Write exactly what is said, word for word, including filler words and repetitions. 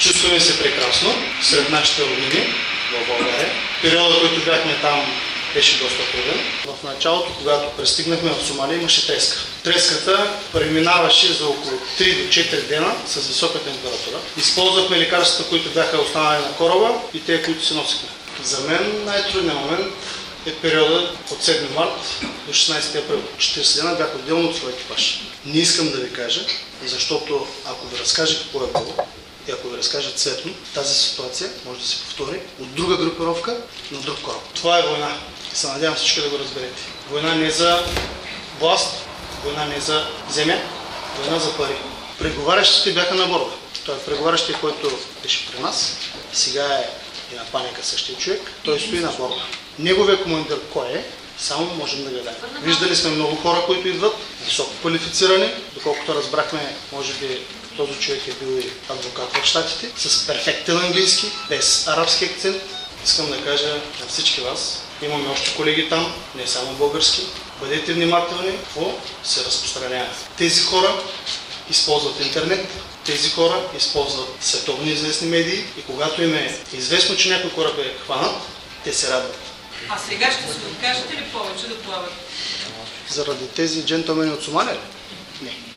Чувстваме се прекрасно сред нашите роднини в България. Периода, който бяхме там, беше доста труден. В началото, когато пристигнахме в Сомалия, имаше треска. Треската преминаваше за около три до четири дена с висока температура. Използвахме лекарствата, които бяха останали на кораба и те, които си носихме. За мен най-трудният момент е периода от седми март до шестнайсети април. четирийсет дена бях отделно от своя екипаж. Не искам да ви кажа, защото ако ви разкажа какво е било и ако ви разкажа цветно, тази ситуация може да се повтори от друга групировка на друг кораб. Това е война и се надявам всички да го разберете. Война не за власт, война не за земя, война за пари. Преговарящите бяха на борда. Той е преговарящия, който беше при нас. Сега е и на паника същия човек. Той стои на борда. Неговия командир кой е, само можем да гадаем. Виждали сме много хора, които идват, високо квалифицирани. Доколкото разбрахме, може би този човек е бил и адвокат в Щатите, с перфектен английски, без арабски акцент. Искам да кажа на всички вас, имаме още колеги там, не само български. Бъдете внимателни, какво се разпространява. Тези хора използват интернет, тези хора използват световни известни медии и когато им е известно, че някой кораб е хванат, те се радват. А сега ще се откажете ли повече да плават? Заради тези джентълмени от Сомалия ли? Не.